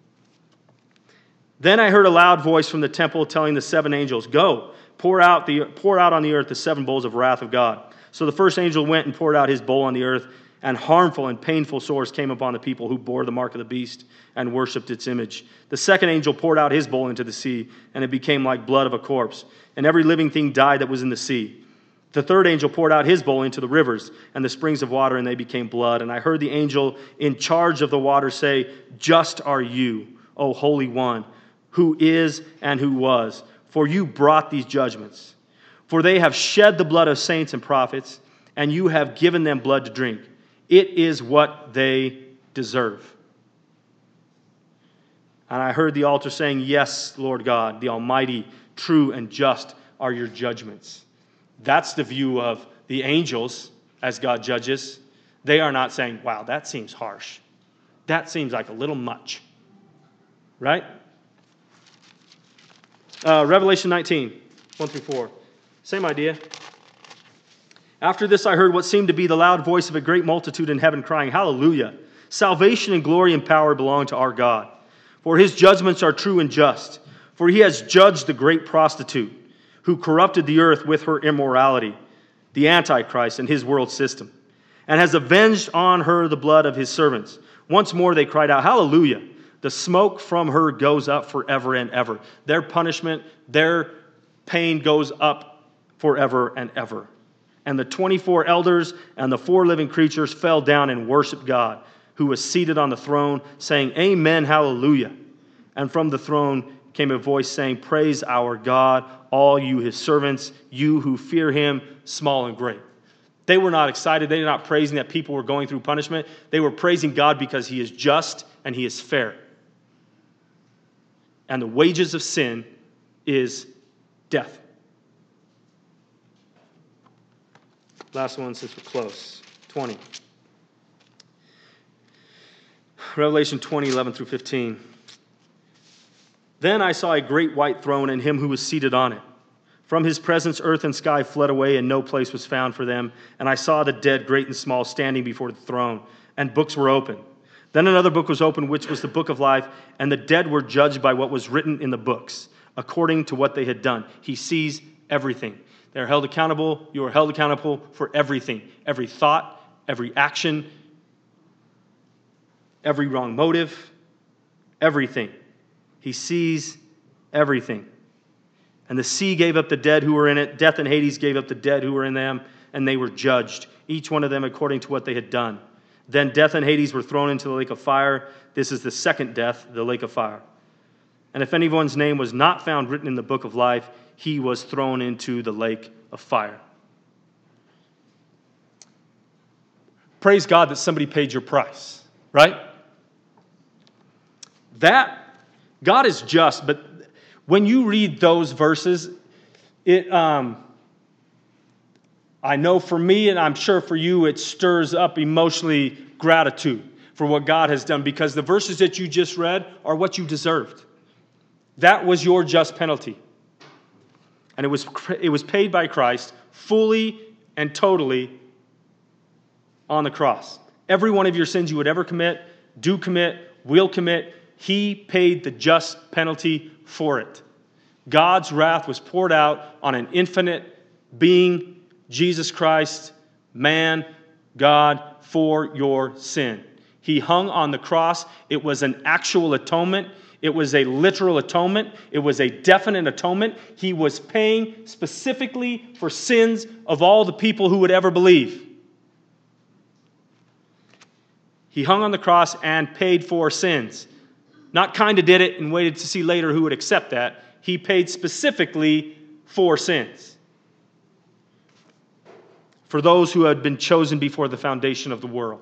Then I heard a loud voice from the temple telling the seven angels, "Go, pour out on the earth the seven bowls of wrath of God." So the first angel went and poured out his bowl on the earth, and harmful and painful sores came upon the people who bore the mark of the beast and worshipped its image. The second angel poured out his bowl into the sea, and it became like blood of a corpse, and every living thing died that was in the sea. The third angel poured out his bowl into the rivers and the springs of water, and they became blood. And I heard the angel in charge of the water say, "Just are you, O Holy One, who is and who was, for you brought these judgments. For they have shed the blood of saints and prophets, and you have given them blood to drink. It is what they deserve." And I heard the altar saying, "Yes, Lord God, the Almighty, true and just are your judgments." That's the view of the angels as God judges. They are not saying, "Wow, that seems harsh. That seems like a little much." Right? Revelation 19, 1 through 4. Same idea. After this I heard what seemed to be the loud voice of a great multitude in heaven crying, "Hallelujah! Salvation and glory and power belong to our God. For His judgments are true and just. For He has judged the great prostitute, who corrupted the earth with her immorality, the Antichrist and his world system, and has avenged on her the blood of His servants." Once more they cried out, "Hallelujah! The smoke from her goes up forever and ever." Their punishment, their pain goes up forever and ever. And the 24 elders and the 4 living creatures fell down and worshiped God, who was seated on the throne, saying, "Amen, hallelujah." And from the throne came a voice saying, "Praise our God, all you His servants, you who fear Him, small and great." They were not excited. They were not praising that people were going through punishment. They were praising God because He is just and He is fair. And the wages of sin is death. Last one since we're close. 20. Revelation 20, 11 through 15. Then I saw a great white throne and Him who was seated on it. From His presence earth and sky fled away, and no place was found for them. And I saw the dead, great and small, standing before the throne, and books were opened. Then another book was opened, which was the book of life, and the dead were judged by what was written in the books, according to what they had done. He sees everything. They're held accountable. You are held accountable for everything. Every thought, every action, every wrong motive, everything. He sees everything. And the sea gave up the dead who were in it. Death and Hades gave up the dead who were in them, and they were judged, each one of them according to what they had done. Then death and Hades were thrown into the lake of fire. This is the second death, the lake of fire. And if anyone's name was not found written in the book of life, he was thrown into the lake of fire. Praise God that somebody paid your price, right? That, God is just, but when you read those verses, I know for me, and I'm sure for you, it stirs up emotionally gratitude for what God has done, because the verses that you just read are what you deserved. That was your just penalty. And it was paid by Christ fully and totally on the cross. Every one of your sins you would ever commit, do commit, will commit, He paid the just penalty for it. God's wrath was poured out on an infinite being, Jesus Christ, man, God, for your sin. He hung on the cross. It was an actual atonement. It was a literal atonement. It was a definite atonement. He was paying specifically for sins of all the people who would ever believe. He hung on the cross and paid for sins. Not kind of did it and waited to see later who would accept that. He paid specifically for sins. For those who had been chosen before the foundation of the world.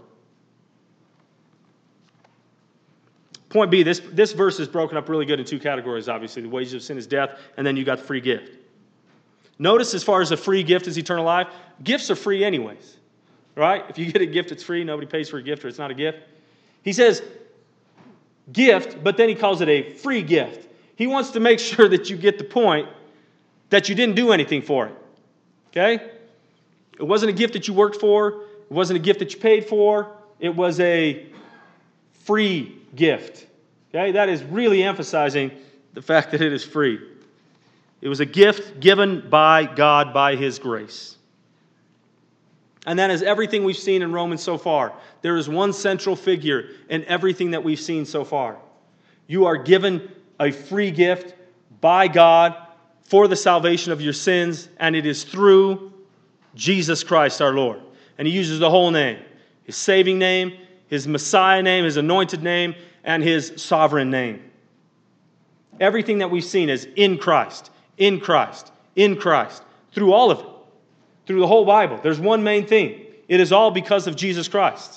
Point B, this verse is broken up really good in two categories, obviously. The wages of sin is death, and then you got the free gift. Notice as far as a free gift is eternal life, gifts are free anyways. Right? If you get a gift, it's free. Nobody pays for a gift or it's not a gift. He says gift, but then he calls it a free gift. He wants to make sure that you get the point that you didn't do anything for it. Okay? It wasn't a gift that you worked for. It wasn't a gift that you paid for. It was a free gift. Okay? That is really emphasizing the fact that it is free. It was a gift given by God by His grace. And that is everything we've seen in Romans so far. There is one central figure in everything that we've seen so far. You are given a free gift by God for the salvation of your sins, and it is through Jesus Christ our Lord. And He uses the whole name. His saving name, His Messiah name, His anointed name, and His sovereign name. Everything that we've seen is in Christ, in Christ, in Christ, through all of it. Through the whole Bible. There's one main thing. It is all because of Jesus Christ.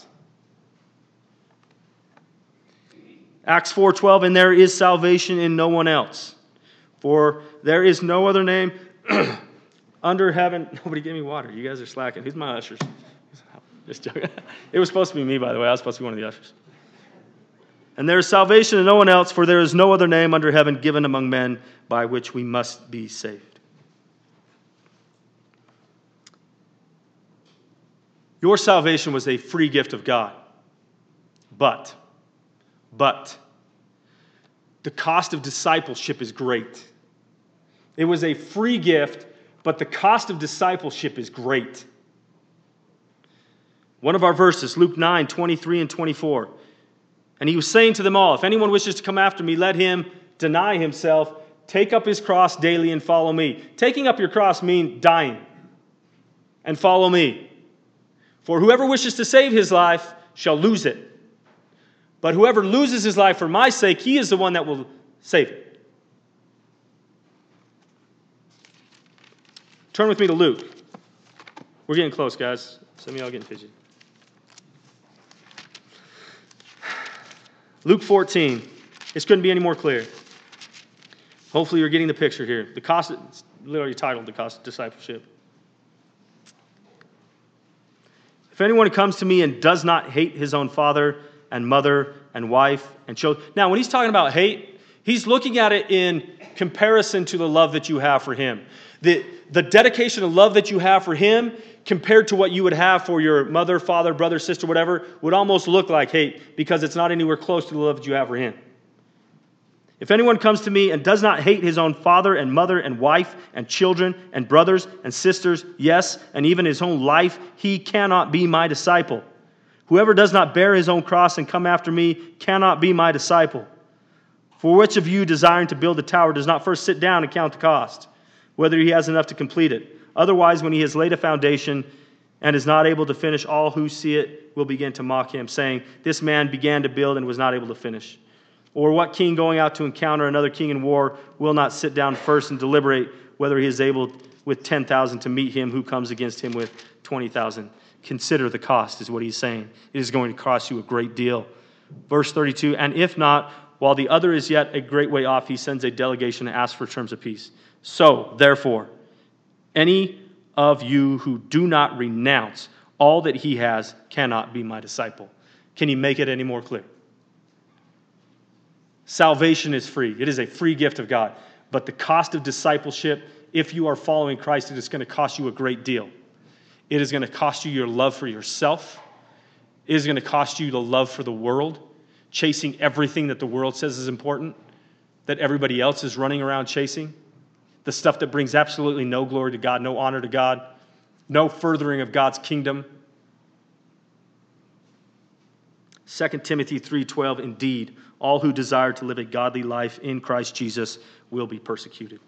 Acts 4:12, and there is salvation in no one else. For there is no other name under heaven. Nobody gave me water. You guys are slacking. Who's my ushers? Just joking. It was supposed to be me, by the way. I was supposed to be one of the ushers. And there is salvation in no one else, for there is no other name under heaven given among men by which we must be saved. Your salvation was a free gift of God. But, the cost of discipleship is great. It was a free gift, but the cost of discipleship is great. One of our verses, Luke 9:23 and 24. And He was saying to them all, if anyone wishes to come after me, let him deny himself, take up his cross daily and follow me. Taking up your cross means dying. And follow me. For whoever wishes to save his life shall lose it. But whoever loses his life for my sake, he is the one that will save it. Turn with me to Luke. We're getting close, guys. Some of y'all getting fidgety. Luke 14. This couldn't be any more clear. Hopefully you're getting the picture here. The cost, it's literally titled The Cost of Discipleship. If anyone comes to me and does not hate his own father and mother and wife and children. Now, when he's talking about hate, he's looking at it in comparison to the love that you have for him. The dedication and love that you have for him compared to what you would have for your mother, father, brother, sister, whatever, would almost look like hate because it's not anywhere close to the love that you have for him. If anyone comes to me and does not hate his own father and mother and wife and children and brothers and sisters, yes, and even his own life, he cannot be my disciple. Whoever does not bear his own cross and come after me cannot be my disciple. For which of you desiring to build a tower does not first sit down and count the cost, whether he has enough to complete it? Otherwise, when he has laid a foundation, and is not able to finish, all who see it will begin to mock him, saying, this man began to build and was not able to finish. Or what king going out to encounter another king in war will not sit down first and deliberate whether he is able with 10,000 to meet him who comes against him with 20,000? Consider the cost, is what he's saying. It is going to cost you a great deal. Verse 32, and if not, while the other is yet a great way off, he sends a delegation to ask for terms of peace. So, therefore, any of you who do not renounce all that he has cannot be my disciple. Can you make it any more clear? Salvation is free. It is a free gift of God. But the cost of discipleship, if you are following Christ, it is going to cost you a great deal. It is going to cost you your love for yourself. It is going to cost you the love for the world, chasing everything that the world says is important, that everybody else is running around chasing, the stuff that brings absolutely no glory to God, no honor to God, no furthering of God's kingdom. 2 Timothy 3:12, indeed, all who desire to live a godly life in Christ Jesus will be persecuted.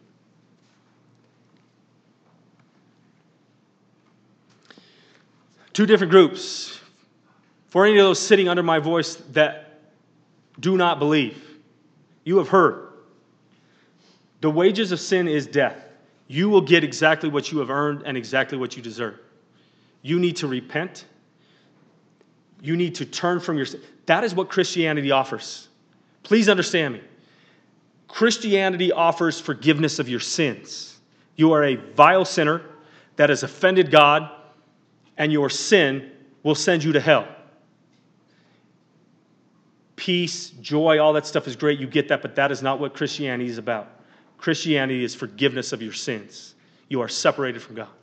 Two different groups. For any of those sitting under my voice that do not believe, you have heard. The wages of sin is death. You will get exactly what you have earned and exactly what you deserve. You need to repent. You need to turn from your sin. That is what Christianity offers. Please understand me. Christianity offers forgiveness of your sins. You are a vile sinner that has offended God, and your sin will send you to hell. Peace, joy, all that stuff is great. You get that, but that is not what Christianity is about. Christianity is forgiveness of your sins. You are separated from God.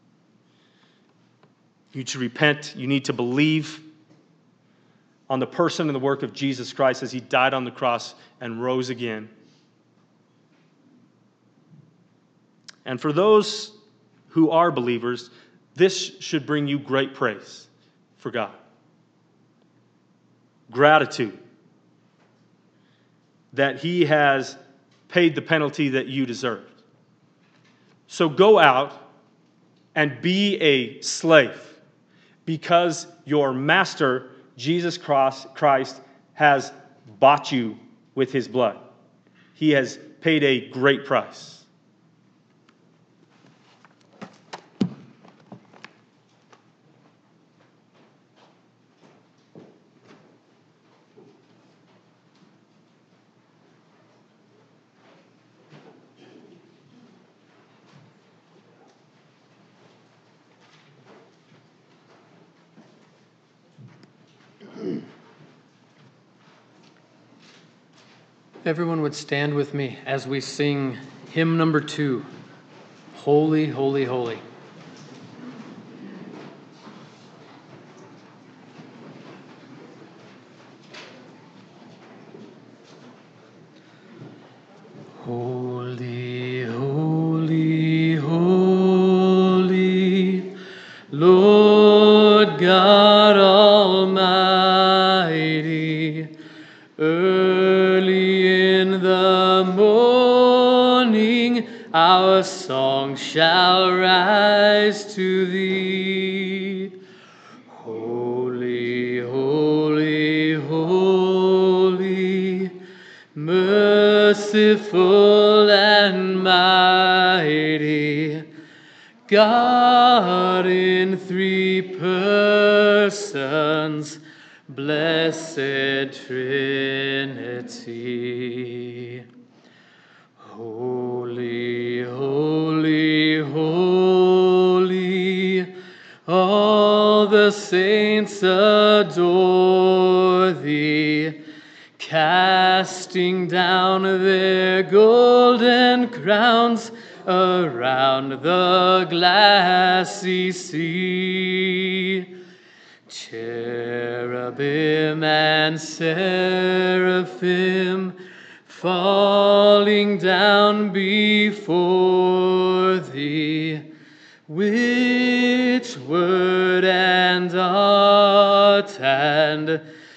You need to repent. You need to believe on the person and the work of Jesus Christ as he died on the cross and rose again. And for those who are believers, this should bring you great praise for God. Gratitude that he has paid the penalty that you deserved. So go out and be a slave because your master, Jesus Christ, has bought you with his blood. He has paid a great price. Everyone would stand with me as we sing hymn number 2, Holy, Holy, Holy. Holy, holy, holy, Lord God Almighty, early in the morning our song shall rise to thee. Holy, holy, holy, merciful and mighty, God in 3 persons, blessed Trinity. Holy, holy, holy, all the saints adore thee, casting down their golden crowns around the glassy sea. Cherubim and seraphim falling down before thee, which word and art and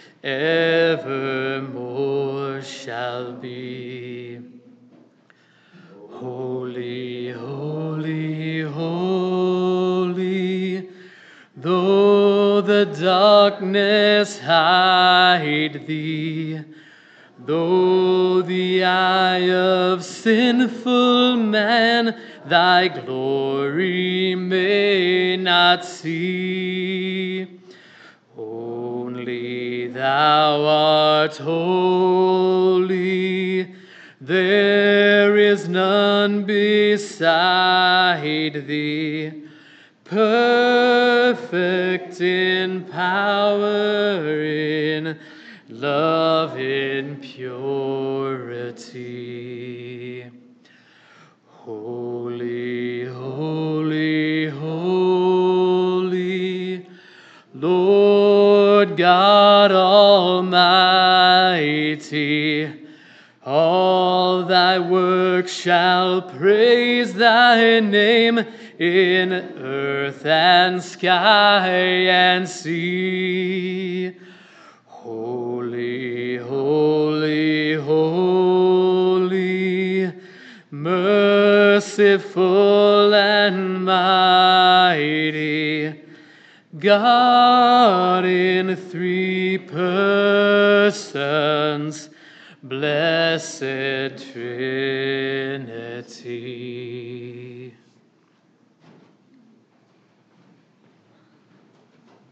evermore shall be. Holy, holy, holy, the darkness hide thee, though the eye of sinful man thy glory may not see, only thou art holy, there is none beside thee, perfect in power, in love, in purity. Holy, holy, holy, Lord God Almighty, all thy works shall praise thy name in earth and sky and sea. Holy, holy, holy, merciful and mighty, God in three persons, blessed Trinity.